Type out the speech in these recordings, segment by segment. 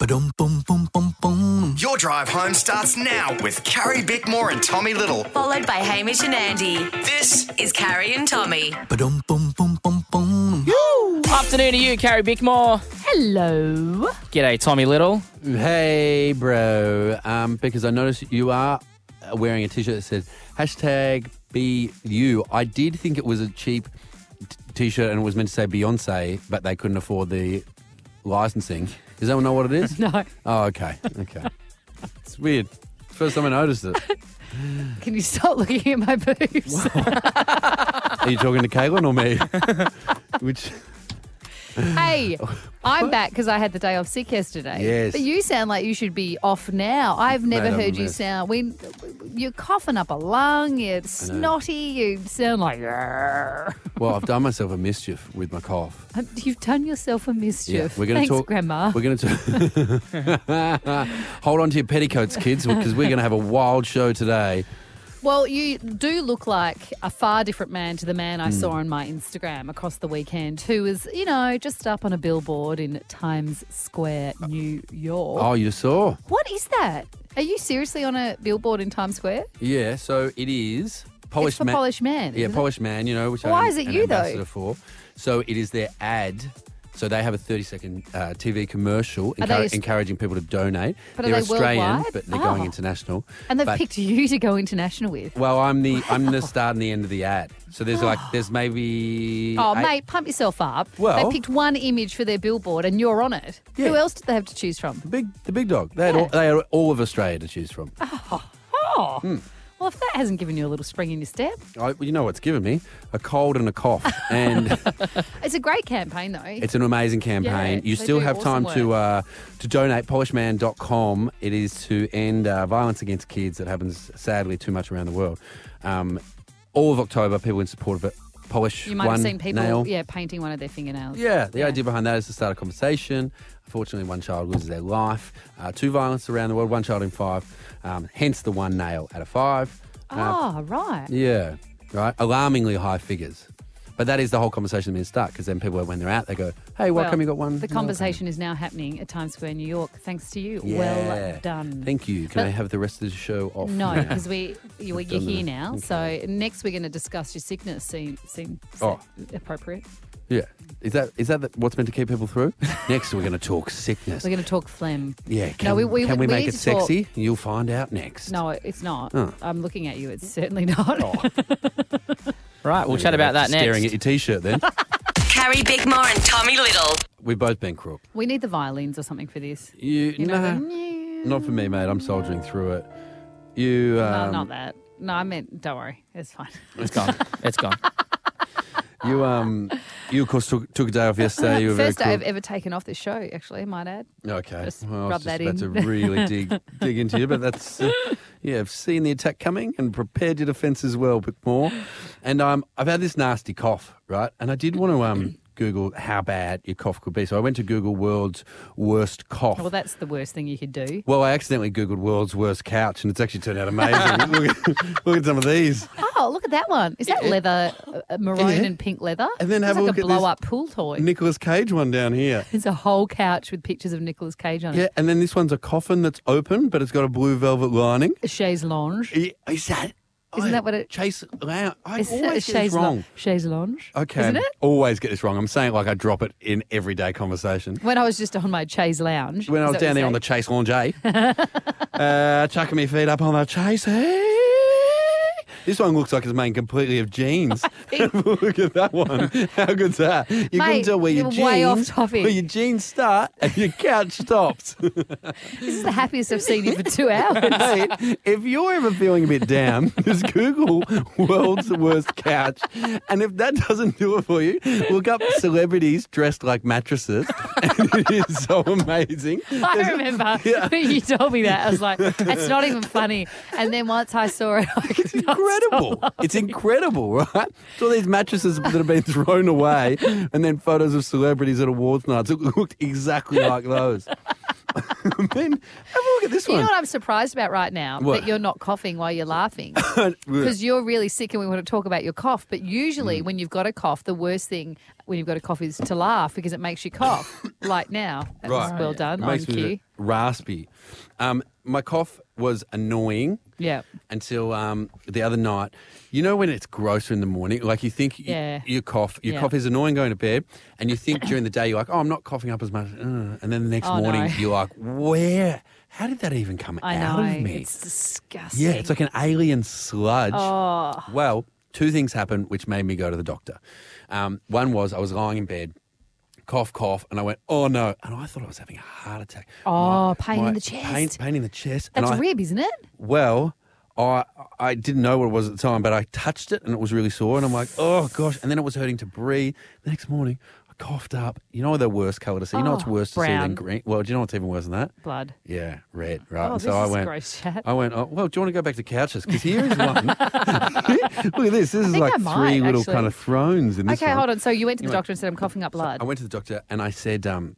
Ba-dum, bum, bum, bum, bum. Your drive home starts now with Carrie Bickmore and Tommy Little. Followed by Hamish and Andy. This Is Carrie and Tommy. Ba-dum, bum, bum, bum, bum. Afternoon to you, Carrie Bickmore. Hello. G'day, Tommy Little. Hey, bro. Because I noticed you are wearing a T-shirt that says #BeYou. I did think it was a cheap T-shirt and it was meant to say Beyonce, but they couldn't afford the licensing. Does anyone know what it is? No. Oh, okay. Okay. It's weird. First time I noticed it. Can you stop looking at my boobs? Are you talking to Caitlin or me? Which... Hey, I'm back because I had the day off sick yesterday. Yes. But you sound like you should be off now. I've never Mate, I'm heard a you mess. sound. You're coughing up a lung, you're snotty, you sound like... "Arr." Well, I've done myself a mischief with my cough. You've done yourself a mischief. we're going to Thanks, talk. Grandma. We're going to hold on to your petticoats, kids, because we're going to have a wild show today. Well, you do look like a far different man to the man I saw on my Instagram across the weekend, who was, just up on a billboard in Times Square, New York. Oh, you saw? What is that? Are you seriously on a billboard in Times Square? Yeah. So it is It's Polished for Man. Polished Man. Yeah, isn't it? Polished Man. Which Why I'm is it an you, though? ambassador for. So it is their ad. So they have a 30-second TV commercial Are they encouraging people to donate. But are they're they Australian, worldwide? but they're Oh. going international. And they've But- picked you to go international with. Well, I'm the start and the end of the ad. So there's maybe. Oh, 8 mate, pump yourself up. Well- They picked one image for their billboard and you're on it. Yeah. Who else did they have to choose from? The big dog. They Yeah. had all of Australia to choose from. Oh. Well, if that hasn't given you a little spring in your step. You know what's given me? A cold and a cough. And It's a great campaign, though. it's an amazing campaign. Yeah, You they still do have time awesome to donate. Polishman.com. It is to end violence against kids that happens, sadly, too much around the world. All of October, people in support of it. Polish You might one have seen people, nail. painting one of their fingernails. Yeah, the idea behind that is to start a conversation. Unfortunately, one child loses their life to violence around the world, one child in 5, hence the one nail out of 5. Oh, right. Yeah, right. Alarmingly high figures. But that is the whole conversation being stuck because then people, when they're out, they go, hey, why come you got one? The conversation is now happening at Times Square, New York, thanks to you. Yeah. Well done. Thank you. Can I have the rest of the show off? No, now? because you're done here that. now. Okay. So next we're going to discuss your sickness. Seems Oh. appropriate. Yeah. Is that what's meant to keep people through? Next, we're going to talk sickness. We're going to talk phlegm. Yeah. Can, No, we can we need make it to talk- sexy? You'll find out next. No, it's not. Oh. I'm looking at you. It's certainly not. Right, we'll chat about that next. Staring at your T-shirt then. Carrie Bickmore and Tommy Little. We've both been crook. We need the violins or something for this. You know, nah, not for me, mate. I'm soldiering through it. You No, not that. No, I meant, don't worry. It's fine. It's gone. It's gone. You of course took a day off yesterday. You were First day very I've crook. ever taken off this show, actually, I might add. Okay. Just Well, I rub was that just about in. to really dig into you, but that's I've seen the attack coming and prepared your defence as well, but more. And I've had this nasty cough, right? And I did want to Google how bad your cough could be. So I went to Google world's worst cough. Well, that's the worst thing you could do. Well, I accidentally Googled world's worst couch, and it's actually turned out amazing. look at some of these. Oh, look at that one. Is that leather, maroon Yeah. and pink leather? And then it's have a like look a at this blow-up pool toy. Nicolas Cage one down here. It's a whole couch with pictures of Nicolas Cage on Yeah, it. and then this one's a coffin that's open, but it's got a blue velvet lining. A chaise lounge. Is that? Isn't that what it- Chase Lounge. I Is it a always get this chaise wrong. chaise lounge? Okay. Isn't it? Always get this wrong. I'm saying it like I drop it in everyday conversation. When I was just on my chaise lounge. When I was down there on the Chase Lounge, chucking my feet up on the Chase. Hey. This one looks like it's made completely of jeans. Look at that one. How good's that? You can Mate, tell where your you're jeans, way off topic. where your jeans start and your couch stops. This is the happiest I've seen you for 2 hours. Mate, if you're ever feeling a bit down, just Google world's worst couch. And if that doesn't do it for you, look up celebrities dressed like mattresses. And it is so amazing. I remember when you told me that. I was like, it's not even funny. And then once I saw it, I could not Incredible. stop. It's incredible, right? It's all these mattresses that have been thrown away and then photos of celebrities at awards nights. It looked exactly like those. mean, have a look at this You know one. what I'm surprised about right now? What? That you're not coughing while you're laughing. Because you're really sick and we want to talk about your cough. But usually when you've got a cough, the worst thing when you've got a cough is to laugh because it makes you cough. Like now. That was Right. well done. It On makes me cue. raspy. My cough was annoying Yeah. until the other night. You know when it's grosser in the morning? Like you think Yeah. your cough is annoying going to bed, and you think during the day you're like, oh, I'm not coughing up as much. And then the next Oh, morning no. you're like, how did that even come I out know. of me? It's disgusting. Yeah, it's like an alien sludge. Oh. Well, two things happened which made me go to the doctor. One was I was lying in bed, cough, and I went, oh no. And I thought I was having a heart attack. Oh, pain in the chest. Pain in the chest. That's and rib, isn't it? Well, I didn't know what it was at the time, but I touched it and it was really sore. And I'm like, oh gosh. And then it was hurting to breathe. The next morning, I coughed up. You know the worst colour to see? You know what's worse to see brown. than green? Well, do you know what's even worse than that? Blood. Yeah, red, right. Oh, and this so is gross chat. I went, oh, well, do you want to go back to couches? Because here is one. Look at this. This is think like I might, three little actually. kind of thrones in this Okay, one. hold on. So you went to the Anyway, doctor and said, I'm coughing up blood. I went to the doctor and I said, and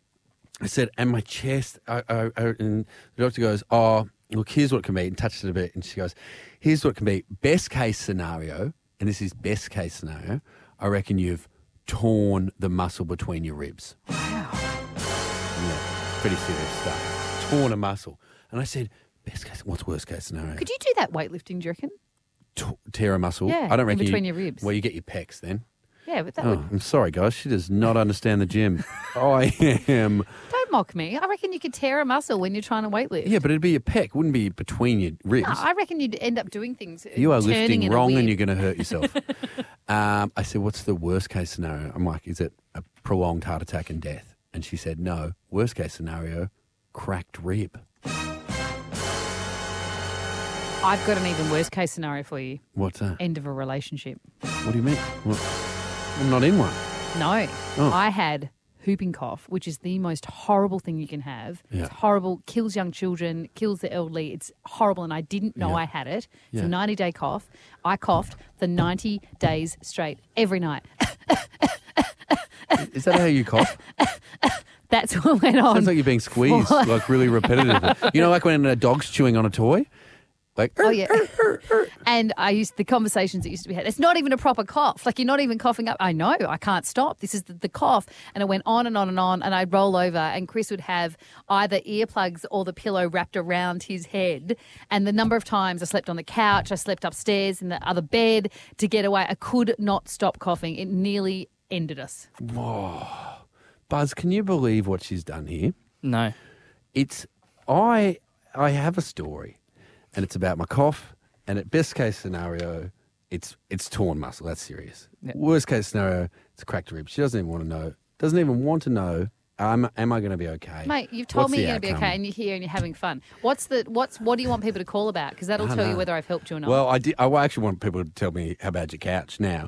my chest, and the doctor goes, oh, look, here's what it can be, and touched it a bit. And she goes, here's what it can be. Best case scenario, and this is best case scenario, I reckon you've torn the muscle between your ribs. Wow. Yeah, pretty serious stuff. Torn a muscle. And I said, best case, what's worst case scenario? Could you do that weightlifting, do you reckon? Tear a muscle? Yeah, I don't in reckon between your ribs. Well, you get your pecs then. Yeah, but that Oh, would... I'm sorry, guys. She does not understand the gym. I am. Don't mock me. I reckon you could tear a muscle when you're trying to weightlift. Yeah, but it'd be your pec. Wouldn't be between your ribs. No, I reckon you'd end up doing things. You are turning lifting in a wrong and weird- you're going to hurt yourself. I said, what's the worst case scenario? I'm like, is it a prolonged heart attack and death? And she said, no. Worst case scenario, cracked rib. I've got an even worse case scenario for you. What's that? End of a relationship. What do you mean? Well, I'm not in one. No. Oh. I had whooping cough, which is the most horrible thing you can have. Yeah. It's horrible, kills young children, kills the elderly. It's horrible, and I didn't know Yeah. I had it. It's Yeah. a 90-day cough. I coughed for 90 days straight, every night. Is that how you cough? That's what went on. Sounds like you're being squeezed, like really repetitively. You know, like when a dog's chewing on a toy? Like, Oh, yeah. And the conversations that used to be had, it's not even a proper cough. Like, you're not even coughing up. I know, I can't stop. This is the cough. And it went on and on and on. And I'd roll over and Chris would have either earplugs or the pillow wrapped around his head. And the number of times I slept on the couch, I slept upstairs in the other bed to get away. I could not stop coughing. It nearly ended us. Buzz, can you believe what she's done here? No. It's I have a story, and it's about my cough. And at best case scenario, it's torn muscle. That's serious. Yeah. Worst case scenario, it's cracked rib. She doesn't even want to know. Doesn't even want to know. Am I going to be okay? Mate, you've told What's me the you're going to be outcome? okay and you're here and you're having fun. What do you want people to call about? Because that'll I tell you know. whether I've helped you or not. Well, I actually want people to tell me how bad your couch now.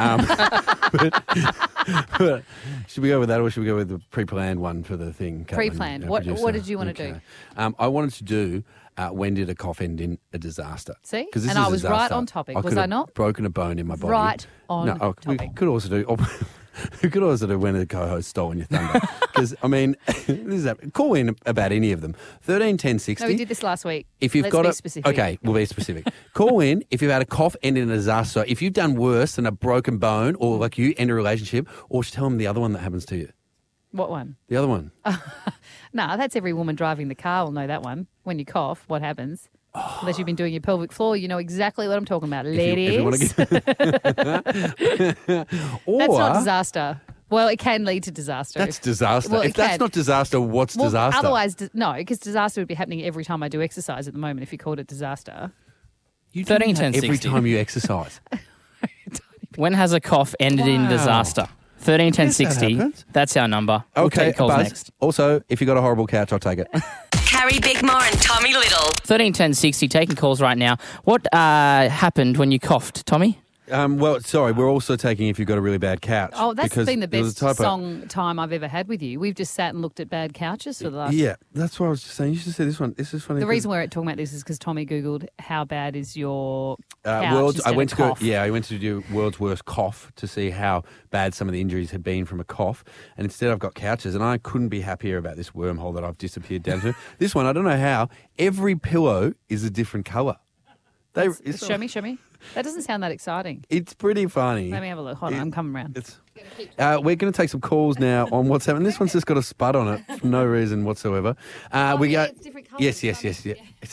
But should we go with that, or should we go with the pre-planned one for the thing? Caitlin, Pre-planned. our What producer? did you want to do? I wanted to do when did a cough end in a disaster? See? 'Cause this And is I a was right disaster. on topic. Was could I have not? broken a bone in my body. Right on No, we topic. could also do. We could also do when the co-host stolen your thunder. Because I mean, call in about any of them. 13 10 60. No, we did this last week. If you've Let's got be a specific. okay, we'll be specific. Call in if you've had a cough end in a disaster. If you've done worse than a broken bone, or like you end a relationship, or just tell them the other one that happens to you. What one? The other one. No, that's every woman driving the car will know that one. When you cough, what happens? Unless you've been doing your pelvic floor, you know exactly what I'm talking about. Ladies. If you or That's not disaster. Well, it can lead to disaster. that's disaster. Well, if it that's can. not disaster, what's Well, disaster? Otherwise, no, because disaster would be happening every time I do exercise at the moment if you called it disaster. you 13 do that 10 every 60. time you exercise. When has a cough ended in Wow. disaster? 13 10 Yes, that 60. happens. That's our number. We'll Okay, take calls Buzz. next. Also, if you got a horrible couch, I'll take it. Carrie Bickmore and Tommy Little. 13 10 60. Taking calls right now. What happened when you coughed, Tommy? Well, sorry, we're also taking if you've got a really bad couch. Oh, that's because been the there was best a typo. song time I've ever had with you. We've just sat and looked at bad couches for the last... Yeah, that's what I was just saying. You should see this one. This is funny. The 'cause, reason we're talking about this is because Tommy Googled how bad is your couch I instead went of to cough. I went to do world's worst cough to see how bad some of the injuries had been from a cough, and instead I've got couches, and I couldn't be happier about this wormhole that I've disappeared down to. This one, I don't know how. Every pillow is a different colour. Show me. That doesn't sound that exciting. It's pretty funny. Let me have a look. Hold on, I'm coming round. We're going to take some calls now on WhatsApp, and this one's just got a spud on it for no reason whatsoever. it's different colours. Yes.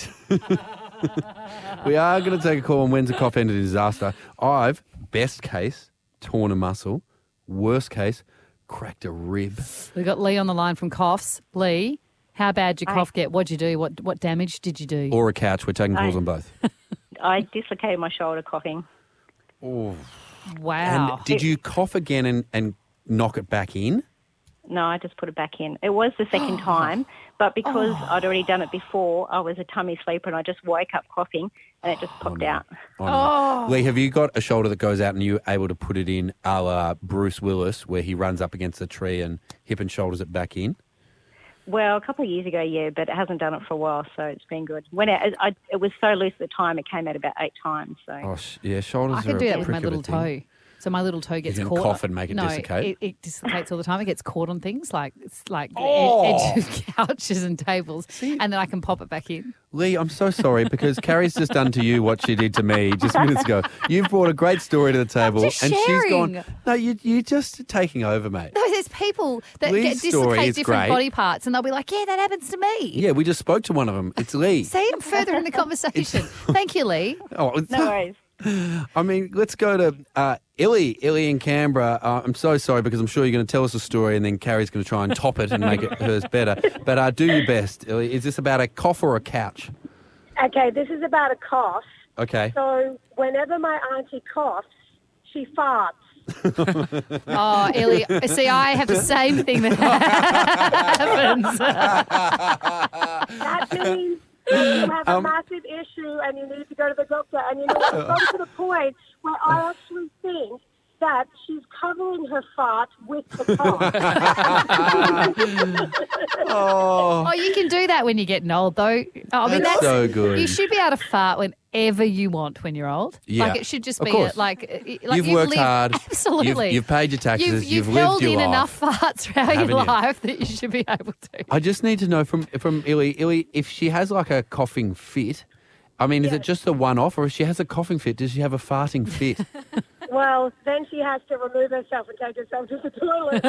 We are going to take a call on when's a cough ended in disaster. I've, best case, torn a muscle. Worst case, cracked a rib. We've got Lee on the line from Coughs. Lee, how bad did your cough get? What'd you do? What damage did you do? Or a couch. We're taking calls on both. I dislocated my shoulder coughing. Oh. Wow. And did you cough again and knock it back in? No, I just put it back in. It was the second time, but because I'd already done it before, I was a tummy sleeper and I just woke up coughing and it just popped out. Oh, no. Lee, have you got a shoulder that goes out and you're able to put it in a la Bruce Willis where he runs up against a tree and hip and shoulders it back in? Well, a couple of years ago, yeah, but it hasn't done it for a while, so it's been good. When it was so loose at the time, it came out about 8 times. So Shoulders I can are do a that with my prick of a little thing. toe. So my little toe gets can caught. cough and make it dislocate? It dislocates all the time. It gets caught on things like the edge of couches and tables, and then I can pop it back in. Lee, I'm so sorry because Carrie's just done to you what she did to me just minutes ago. You've brought a great story to the table, just and she's sharing. gone. No, you're just taking over, mate. No, there's people that Lee's get story dislocate is different great. body parts, and they'll be like, "Yeah, that happens to me." Yeah, we just spoke to one of them. It's Lee. See, I'm further in the conversation. Thank you, Lee. Oh, no worries. I mean, let's go to Illy in Canberra. I'm so sorry because I'm sure you're going to tell us a story and then Carrie's going to try and top it and make it hers better. But do your best, Illy. Is this about a cough or a couch? Okay, this is about a cough. Okay. So whenever my auntie coughs, she farts. Oh, Ellie. See, I have the same thing that happens. That means you have a massive issue and you need to go to the doctor. And you know, it's gone to the point where I actually think that she's covering her fart with the cough. Oh, you can do that when you're getting old, though. I mean, That's so good. You should be able to fart whenever you want when you're old. Yeah. Like, it should just Of be course. you've worked lived, hard. Absolutely. You've paid your taxes. You've lived held your in life. enough farts throughout Haven't your you? life that you should be able to. I just need to know from Illy, if she has like a coughing fit, I mean, is it just a one-off, or if she has a coughing fit, does she have a farting fit? Well, then she has to remove herself and take herself to the toilet.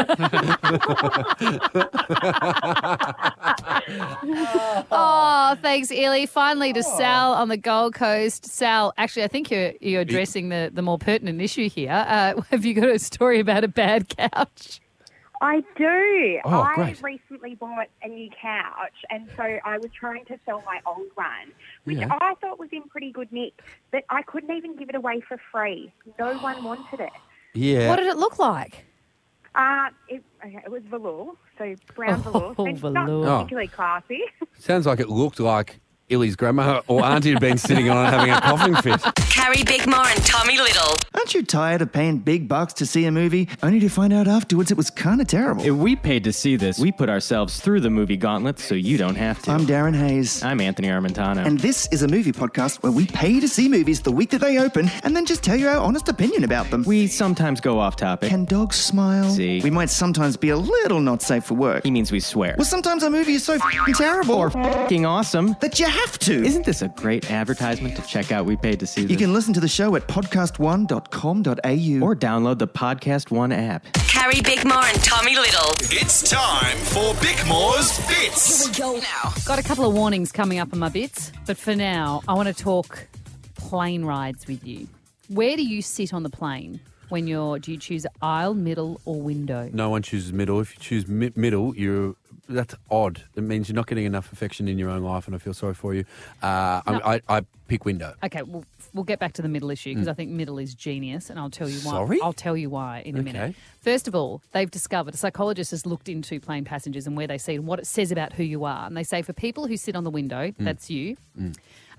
Oh, thanks, Ellie. Finally to Sal on the Gold Coast. Sal, actually, I think you're addressing the more pertinent issue here. Have you got a story about a bad couch? I do. Oh, I great. recently bought a new couch, and so I was trying to sell my old one, which Yeah. I thought was in pretty good nick, but I couldn't even give it away for free. No one wanted it. Yeah. What did it look like? It was velour, so brown velour. Oh, and velour. Not particularly classy. Sounds like it looked like Illy's grandma or auntie had been sitting on it having a coughing fit. Carrie Bickmore and Tommy Little. Aren't you tired of paying big bucks to see a movie only to find out afterwards it was kind of terrible? If we paid to see this, we put ourselves through the movie gauntlet so you don't have to. I'm Darren Hayes. I'm Anthony Armentano. And this is a movie podcast where we pay to see movies the week that they open and then just tell you our honest opinion about them. we sometimes go off topic. Can dogs smile? See. We might sometimes be a little not safe for work. He means we swear. Well, sometimes a movie is so f***ing terrible Or f***ing awesome. that you have to. Isn't this a great advertisement to check out We Paid to See This? You can listen to the show at podcast1.com.au Or download the Podcast One app. Carrie Bickmore and Tommy Little. It's time for Bickmore's Bits. Go now. Got a couple of warnings coming up on my bits, but for now, I want to talk plane rides with you. Where do you sit on the plane when do you choose aisle, middle, or window? No one chooses middle. If you choose middle, that's odd. It means you're not getting enough affection in your own life, and I feel sorry for you. I pick window. Okay, well, we'll get back to the middle issue because I think middle is genius, and I'll tell you why. Sorry? I'll tell you why in a minute. Okay. First of all, they've discovered, a psychologist has looked into plane passengers and where they sit and what it says about who you are. And they say for people who sit on the window, that's you.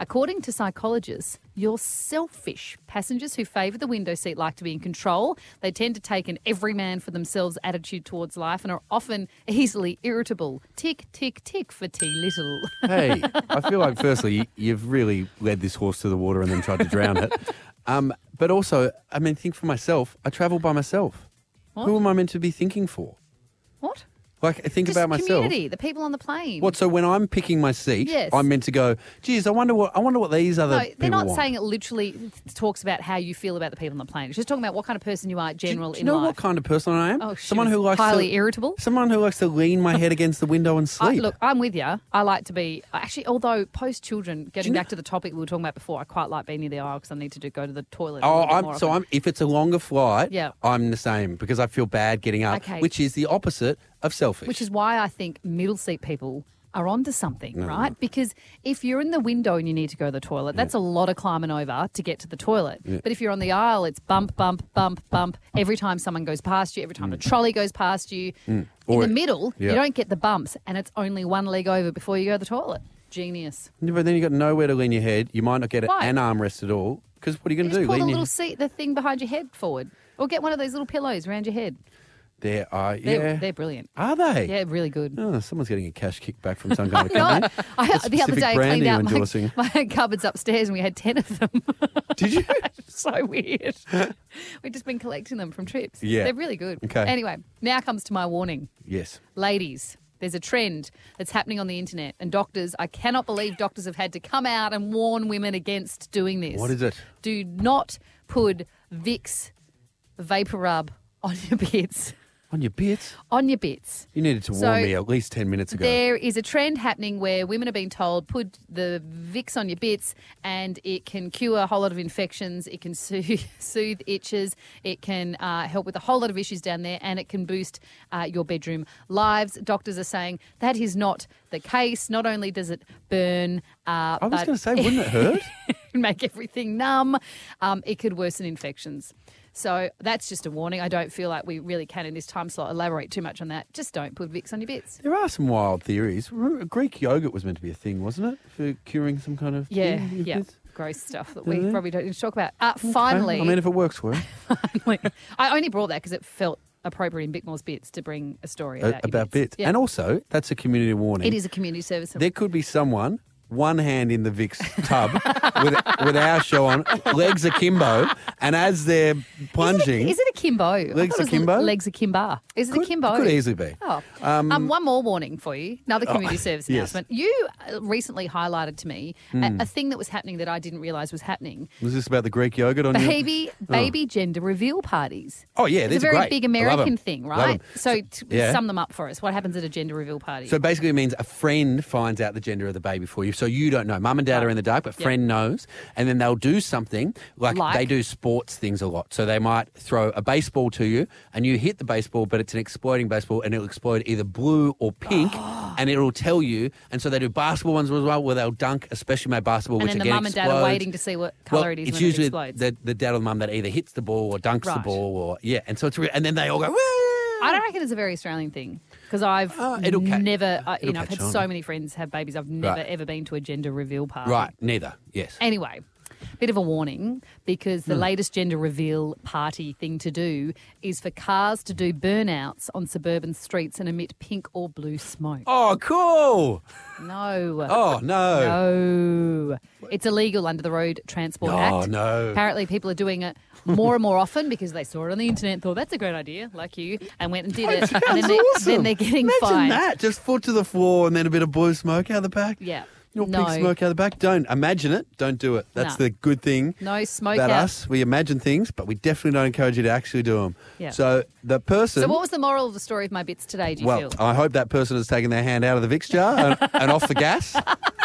According to psychologists, you're selfish. Passengers who favour the window seat like to be in control. They tend to take an everyman for themselves attitude towards life and are often easily irritable. Tick, tick, tick for T Little. Hey, I feel like firstly, you've really led this horse to the water and then tried to drown it. But also, I mean, think for myself. I travel by myself. What? Who am I meant to be thinking for? What? Like, think Just about myself. community, the people on the plane. What? So when I'm picking my seat, Yes. I'm meant to go, geez, I wonder what these other No, people they're not want. saying it literally talks about how you feel about the people on the plane. It's just talking about what kind of person you are, general Do you in know life. what kind of person I am? Oh, someone she who was likes highly irritable. Someone who likes to lean my head against the window and sleep. Look, I'm with you. I like to be actually. Although post children, getting back to the topic we were talking about before, I quite like being near the aisle because I need to go to the toilet. If it's a longer flight, Yeah. I'm the same because I feel bad getting up, Okay. which is the opposite of selfish. Which is why I think middle seat people are onto something, No. right? Because if you're in the window and you need to go to the toilet, that's a lot of climbing over to get to the toilet. Yeah. But if you're on the aisle, it's bump, bump, bump, bump. Every time someone goes past you, every time a trolley goes past you. In Or- the middle, yeah. you don't get the bumps and it's only one leg over before you go to the toilet. Genius. Yeah, but then you've got nowhere to lean your head. You might not get Right. an armrest at all because what are you going to Just do? pull the Lean your little seat, the thing behind your head forward. Or get one of those little pillows around your head. There are, yeah. They're brilliant. Are they? Yeah, really good. Oh, someone's getting a cash kickback from some kind of No, company. the other specific day I brand cleaned are you out endorsing? my cupboards upstairs and we had 10 of them. Did you? So weird. We've just been collecting them from trips. Yeah. They're really good. Okay. Anyway, now comes to my warning. Yes. Ladies, there's a trend that's happening on the internet and doctors, I cannot believe doctors have had to come out and warn women against doing this. What is it? Do not put Vicks Vapor Rub on your bits. On your bits? On your bits. You needed to So, warn me at least 10 minutes ago. There is a trend happening where women are being told put the Vicks on your bits and it can cure a whole lot of infections, it can soothe itches, it can help with a whole lot of issues down there and it can boost your bedroom lives. Doctors are saying that is not the case. Not only does it burn, I was going to say, wouldn't it hurt? make everything numb, it could worsen infections. So that's just a warning. I don't feel like we really can in this time slot elaborate too much on that. Just don't put Vicks on your bits. There are some wild theories. Remember, Greek yogurt was meant to be a thing, wasn't it? For curing some kind of Yeah, thing with yeah. bits? Gross stuff that Yeah. we probably don't need to talk about. Finally, I mean, if it works for you. finally, I only brought that because it felt appropriate in Bickmore's Bits to bring a story about, your About bits. Yeah. And also, that's a community warning. It is a community service. There could be someone, one hand in the Vicks tub with our show on, legs akimbo, and as they're plunging... Is it a Kimbo? I Legs thought it was akimbo? Legs akimbo. Is it a Kimbo? Could easily be. Oh. One more warning for you. Another community service yes. announcement. You recently highlighted to me Hmm. a thing that was happening that I didn't realise was happening. Was this about the Greek yogurt on Baby gender reveal parties. Oh, yeah, It's these a are very great. big I love 'em. American thing, Love right? 'em. So Yeah. sum them up for us. What happens at a gender reveal party? So basically it means a friend finds out the gender of the baby for you. So you don't know. Mum and dad are in the dark, but Yep. friend knows. And then they'll do something like they do sports things a lot. So they might throw a baseball to you and you hit the baseball, but it's an exploding baseball and it'll explode either blue or pink and it'll tell you. And so they do basketball ones as well where they'll dunk a specially made basketball, and which then the again mum and dad are explodes. waiting to see what colour it is it's when usually it explodes. the dad or the mum that either hits the ball or dunks the Right. ball or, yeah. And so it's and then they all go, woo! I don't reckon it's a very Australian thing because I've it'll never, it'll I've catch had on. so many friends have babies. I've never Right. ever been to a gender reveal party. Right, neither, yes. Anyway, bit of a warning because the latest gender reveal party thing to do is for cars to do burnouts on suburban streets and emit pink or blue smoke. Oh, cool! No. Oh, no. No. It's illegal under the Road Transport Oh, Act. no. Apparently people are doing it more and more often because they saw it on the internet and thought, that's a great idea, like you, and went and did it. And then they're getting Imagine fined. that. Just foot to the floor and then a bit of blue smoke out the back. Yeah. Your No. pink smoke out the back. Don't imagine it. Don't do it. That's No. the good thing No smoke about out. us. We imagine things, but we definitely don't encourage you to actually do them. Yeah. So the person... So what was the moral of the story of my bits today, do you well, feel? I hope that person has taken their hand out of the Vicks jar and off the gas.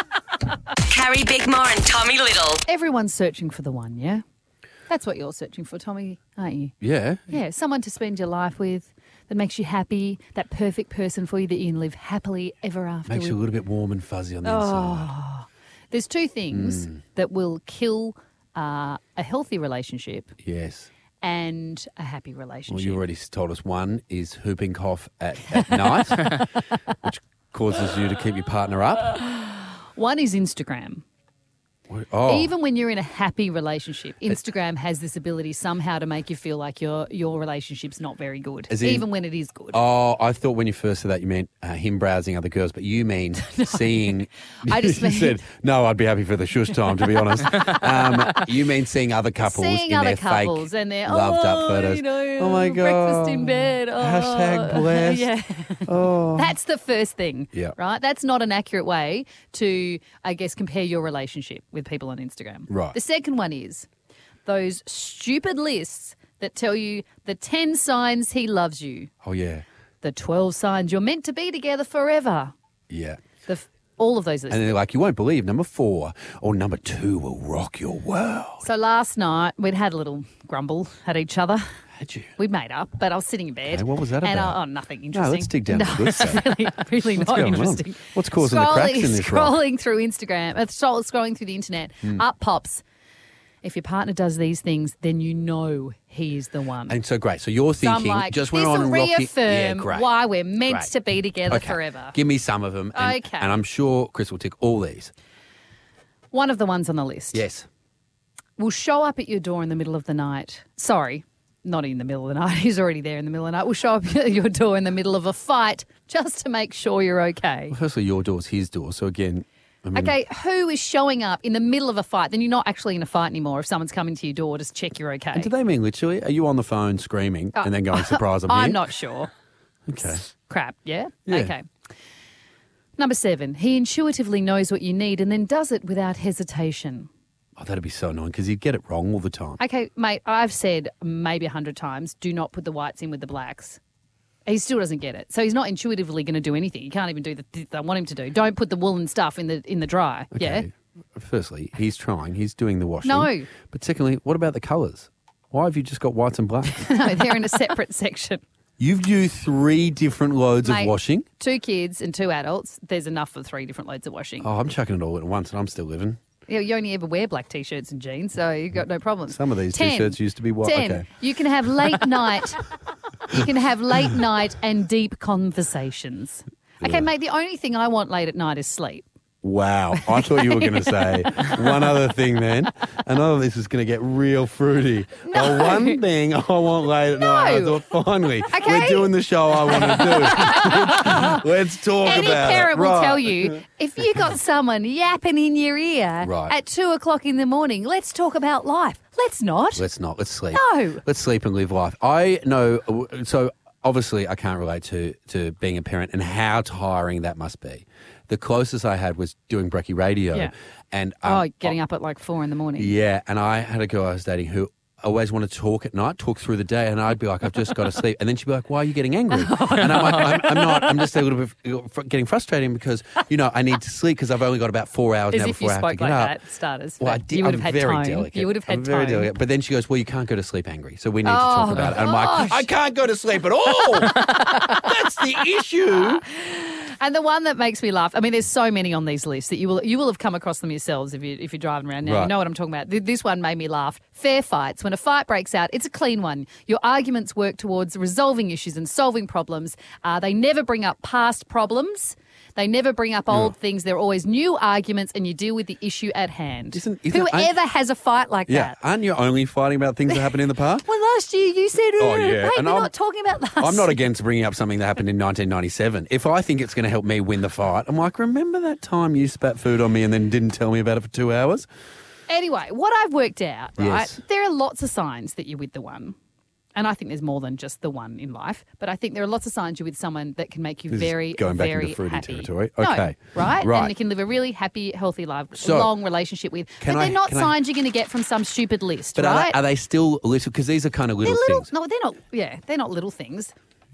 Carrie Bickmore and Tommy Little. Everyone's searching for the one, yeah? That's what you're searching for, Tommy, aren't you? Yeah. Yeah, someone to spend your life with that makes you happy, that perfect person for you that you can live happily ever after Makes with. you a little bit warm and fuzzy on the inside. Oh, there's two things that will kill a healthy relationship Yes. and a happy Well, relationship. you already told us one is whooping cough at night, which causes you to keep your partner up. One is Instagram. Oh. Even when you're in a happy relationship, Instagram has this ability somehow to make you feel like your relationship's not very good, even when it is good. Oh, I thought when you first said that you meant him browsing other girls, but you mean seeing. I just you mean- said, no, I'd be happy for the shush time, to be honest. You mean seeing other couples Seeing in other their couples fake and their loved up photos. You know, oh my God. breakfast in bed. Oh. Hashtag blessed. Yeah. Oh. That's the first thing, Yeah. right? That's not an accurate way to, I guess, compare your relationship with people on Instagram. Right. The second one is those stupid lists that tell you the 10 signs he loves you, Oh, yeah. the 12 signs you're meant to be together forever. Yeah. All of those lists. And they're like, you won't believe number 4 or number 2 will rock your world. So last night we'd had a little grumble at each other. Had you? We'd made up, but I was sitting in bed. Okay, what was that and about? nothing interesting. No, let's dig down to the good stuff. really What's not going on? interesting. What's causing the cracks in this rock? Scrolling through Instagram, scrolling through the internet, up pops. If your partner does these things, then you know he is the one. And so great. So you're So I'm thinking, like, just this went on will rocky. reaffirm Yeah, great. why we're meant Great. to be together Okay. forever. Give me some of them. And, Okay. And I'm sure Chris will tick all these. One of the ones on the list. Yes. Will show up at your door in the middle of the night. Sorry, not in the middle of the night. He's already there in the middle of the night. Will show up at your door in the middle of a fight just to make sure you're okay. Well, firstly, your door's his door. So again, I mean, Okay, who is showing up in the middle of a fight? Then you're not actually in a fight anymore. If someone's coming to your door, just check you're okay. and do they mean literally? Are you on the phone screaming and then going, surprise, I'm here? I'm not sure. Okay. Crap, yeah? Yeah. Okay. Number 7, he intuitively knows what you need and then does it without hesitation. Oh, that'd be so annoying because he'd get it wrong all the time. Okay, mate, I've said maybe 100 times, do not put the whites in with the blacks. He still doesn't get it. So he's not intuitively going to do anything. He can't even do the thing I want him to do. Don't put the woolen stuff in the dry. Yeah? Okay. Firstly, he's trying. He's doing the washing. No. But secondly, what about the colours? Why have you just got whites and blacks? No, they're in a separate section. You've used 3 different loads Mate, of washing. 2 kids and 2 adults. There's enough for 3 different loads of washing. Oh, I'm chucking it all at once and I'm still living. Yeah, you only ever wear black T-shirts and jeans, so you've got no problem. Some of these 10, T-shirts used to be white. 10. Okay. You can have late night. You can have late night and deep conversations. Okay, mate, the only thing I want late at night is sleep. Wow. I thought you were going to say one other thing then. Another this is going to get real fruity. No. The one thing I want late at night, I thought, finally, we're doing the show I want to do. Let's talk Any about parent it. will Right. tell you, if you got someone yapping in your ear Right. at 2 o'clock in the morning, let's talk about life. Let's not. Let's not. Let's sleep. No. Let's sleep and live life. I know. So obviously, I can't relate to being a parent and how tiring that must be. The closest I had was doing Brekkie Radio. Yeah. And Getting up at like 4 in the morning. Yeah, and I had a girl I was dating who always wanted to talk at night, talk through the day, and I'd be like, I've just got to sleep. And then she'd be like, why are you getting angry? And I'm like, I'm not. I'm just a little bit getting frustrating because, I need to sleep because I've only got about 4 hours As now if you before I have to spoke get like up. that, starters. Well, I but did. You would I'm have had very tone. delicate. You would have had I'm very tone. delicate. But then she goes, well, you can't go to sleep angry, so we need to Oh, talk about it. And I'm like, I can't go to sleep at all. That's the issue. And the one that makes me laugh, I mean, there's so many on these lists that you will have come across them yourselves if you're driving around now. Right. You know what I'm talking about. This one made me laugh. Fair fights. When a fight breaks out, it's a clean one. Your arguments work towards resolving issues and solving problems. They never bring up past problems. They never bring up old things. There are always new arguments, and you deal with the issue at hand. Whoever has a fight like Yeah, that. aren't you only fighting about things that happened in the past? Well, last year you said, Oh, yeah. hey, And we're I'm- not talking about last I'm not against bringing up something that happened in 1997. If I think it's going to help me win the fight, I'm like, remember that time you spat food on me and then didn't tell me about it for 2 hours? Anyway, what I've worked out, right, Yes. there are lots of signs that you're with the one. And I think there's more than just the one in life. But I think there are lots of signs you're with someone that can make you This is very, going back very into fruity happy. territory. No, Okay. right? Right. And you can live a really happy, healthy life, So, long relationship with. can But they're I- not can I- signs you're going to get from some stupid list, But right? are they still little? Because these are kind of little, they're little. things. No, they're not. Yeah, they're not little things.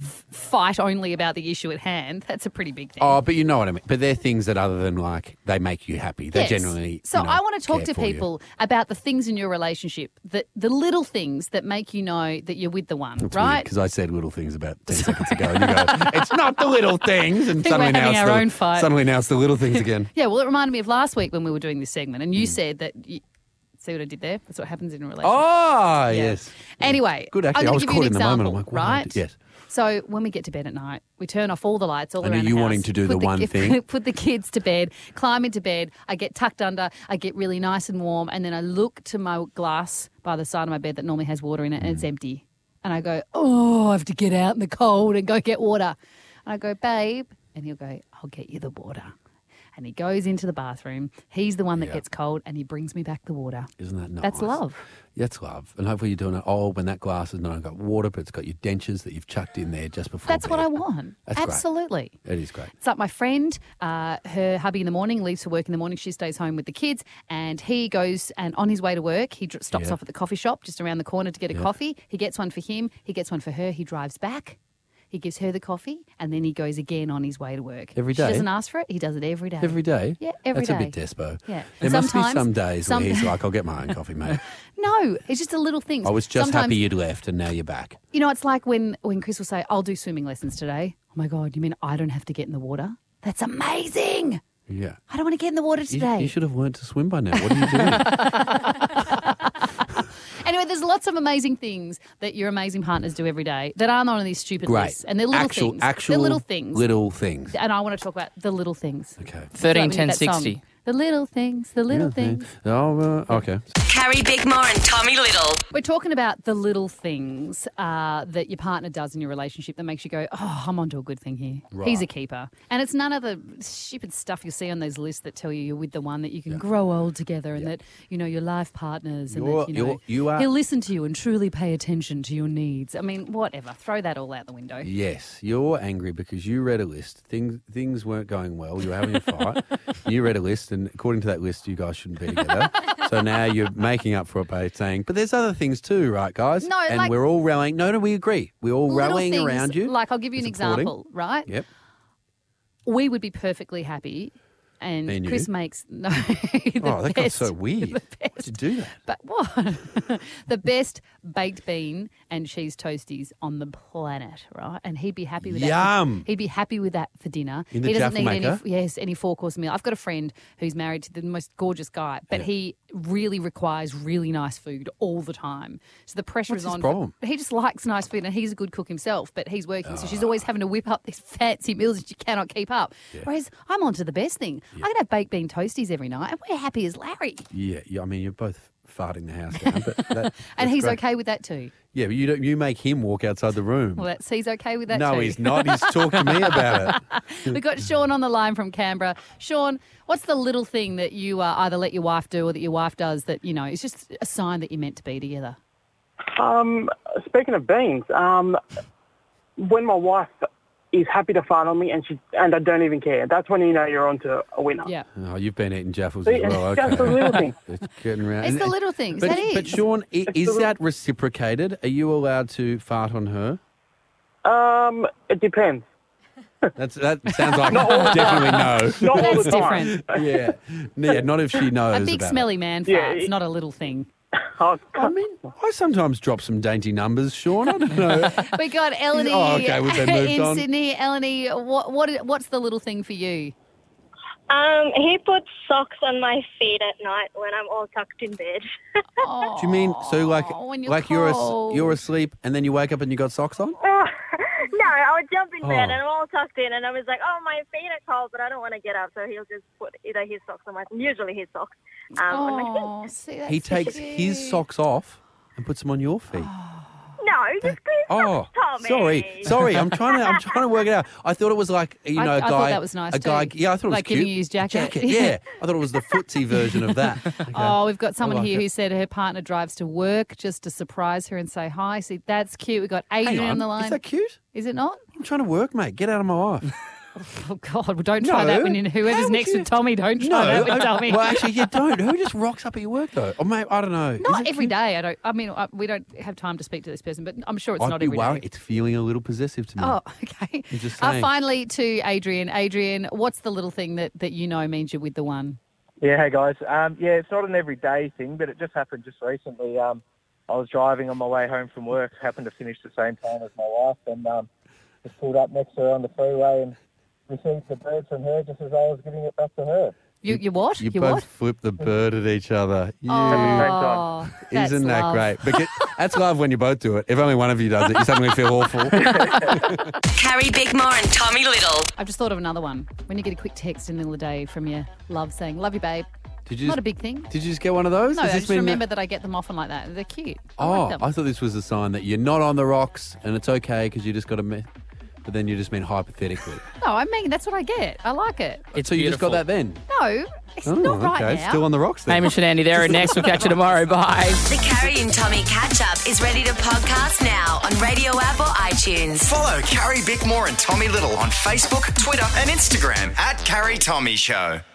Fight only about the issue at hand. That's a pretty big thing. Oh, but you know what I mean. But they're things that other than like they make you happy. They're Yes. generally. So I want to talk care to for you. people about the things in your relationship, the little things that make you know that you're with the one, right? Because I said little things about 10 seconds ago. And you go, it's not the little things. And I think suddenly we're now having it's our own fight. Suddenly now it's the little things again. Yeah, well, it reminded me of last week when we were doing this segment, and Hmm. you said that. See what I did there? That's what happens in a relationship. Oh, Yeah. yes. Anyway, Good, I'm actually. gonna I was give you caught an in the example, moment. I'm like, what did I right? do? Yes. So when we get to bed at night, we turn off all the lights all And around are the you house. wanting to do the one thing? Put the kids to bed, climb into bed. I get tucked under. I get really nice and warm. And then I look to my glass by the side of my bed that normally has water in it and it's empty. And I go, oh, I have to get out in the cold and go get water. And I go, babe. And he'll go, I'll get you the water. And he goes into the bathroom. He's the one that gets cold and he brings me back the water. Isn't that nice? That's love. That's love. And hopefully you're doing it, when that glass has not only got water, but it's got your dentures that you've chucked in there just before That's bed. what I want. That's great. Absolutely. It is great. It's like my friend, her hubby in the morning leaves for work in the morning. She stays home with the kids and he goes and on his way to work, he stops off at the coffee shop just around the corner to get a coffee. He gets one for him. He gets one for her. He drives back. He gives her the coffee and then he goes again on his way to work. Every day? She doesn't ask for it. He does it every day. Every day? Yeah, every That's day. a bit despo. Yeah. There And must be sometimes- some days where he's like, I'll get my own coffee, mate. No, it's just the little things. I was just Sometimes- happy you'd left and now you're back. You know, it's like when Chris will say, I'll do swimming lessons today. Oh, my God, you mean I don't have to get in the water? That's amazing. Yeah. I don't want to get in the water today. You should have learned to swim by now. What are you doing? Anyway, there's lots of amazing things that your amazing partners do every day that aren't on these stupid Great. lists. And they're little things. Actual They're little things. Little things. And I want to talk about the little things. Okay. 13, That's 10, that song. 60. The little things, the little things. Oh, okay. Carrie Bickmore and Tommy Little. We're talking about the little things that your partner does in your relationship that makes you go, oh, I'm onto a good thing here. Right. He's a keeper. And it's none of the stupid stuff you see on those lists that tell you you're with the one that you can grow old together and that, you know, you're life partners and that, you are- he'll listen to you and truly pay attention to your needs. I mean, whatever. Throw that all out the window. Yes, you're angry because you read a list. Things weren't going well. You were having a fight. You read a list, and according to that list, you guys shouldn't be together. So now you're making up for it by saying, but there's other things too, right, guys? No, and like- we're all rallying. No, we agree. We're all Little rallying things, around you. Like, I'll give you an and supporting. example, right? Yep. We would be perfectly happy. And Me and you? Chris makes the Oh, that got best, so weird. the Why'd you do that? But what? The best baked bean and cheese toasties on the planet, right? And he'd be happy with that. Yum. He'd be happy with that for dinner. In the he doesn't need Jaffa any 4-course meal. I've got a friend who's married to the most gorgeous guy, but he really requires really nice food all the time. So the pressure What's is his on. problem? He just likes nice food, and he's a good cook himself, but he's working, so she's always having to whip up these fancy meals that she cannot keep up. Whereas I'm on to the best thing. I can have baked bean toasties every night, and we're happy as Larry. Yeah, I mean, you're both farting the house down. But that's And he's great. okay with that too. Yeah, but you make him walk outside the room. Well, he's okay with that No, too. he's not. He's talking to me about it. We've got Sean on the line from Canberra. Sean, what's the little thing that you either let your wife do or that your wife does that, you know, is just a sign that you're meant to be together? Speaking of beans, when my wife is happy to fart on me and I don't even care, that's when you know you're onto a winner. Yeah. Oh, you've been eating Jaffles See, as well. it's Okay. just the little things. It's getting around. It's the little things. But, that is. but Sean, is that reciprocated? Are you allowed to fart on her? It depends. That sounds like definitely no. Not all That's the time. Yeah, not if she knows. a big about smelly it. man farts, Yeah, not a little thing. Oh, I mean, I sometimes drop some dainty numbers, Sean. I don't know. We got Eleni Oh, okay, we've been moved in on. Sydney. Eleni, what's the little thing for you? He puts socks on my feet at night when I'm all tucked in bed. Oh, Do you mean so like when you're like cold. you're asleep and then you wake up and you got socks on? No, I would jump in bed Oh. and I'm all tucked in and I was like, oh, my feet are cold, but I don't want to get up. So he'll just put either his socks on usually his socks, on my feet. Oh, see, that's He takes cute. his socks off and puts them on your feet. No, just put his Oh, socks, Tommy. sorry. I'm trying to work it out. I thought it was like a I guy. thought that was nice A guy. too. Yeah, I thought it was Like cute. giving you his jacket. Yeah, I thought it was the footsie version of that. Okay. Oh, we've got someone like here it. who said her partner drives to work just to surprise her and say hi. See, that's cute. We've got Hang Adrian on the on. line. Is that cute? Is it not? I'm trying to work, mate. Get out of my life. Oh, God. Well, don't try No. that when How whoever's would next you- with Tommy. Don't try that with Tommy. Well, actually, you don't. Who just rocks up at your work though? Or mate, I don't know. Not every day. We don't have time to speak to this person, but I'm sure it's I'd not be every worried. day. It's feeling a little possessive to me. Oh, okay. I'm just saying. Finally, to Adrian. Adrian, what's the little thing that you know means you're with the one? Yeah, hey guys. It's not an everyday thing, but it just happened just recently. I was driving on my way home from work, happened to finish the same time as my wife, and just pulled up next to her on the freeway and received the bird from her just as I was giving it back to her. You what? You You both what? flip the bird at each other. Oh, that's Isn't that love. great? But that's love when you both do it. If only one of you does it, you suddenly feel awful. Carrie Bickmore and Tommy Little. I've just thought of another one. When you get a quick text in the middle of the day from your love saying, love you, babe. Did you Not a big thing. Did you just get one of those? No, Does I this just mean remember that I get them often like that. They're cute. I Oh, like them. I thought this was a sign that you're not on the rocks and it's okay because you just got to. But then you just mean hypothetically. No, I mean, that's what I get. I like it. So you just got that then? No, it's not right okay. now. Still on the rocks then. Hamish and Andy there, and next we'll catch you tomorrow. Bye. The Carrie and Tommy catch up is ready to podcast now on Radio app or iTunes. Follow Carrie Bickmore and Tommy Little on Facebook, Twitter, and Instagram @Carrie Tommy Show.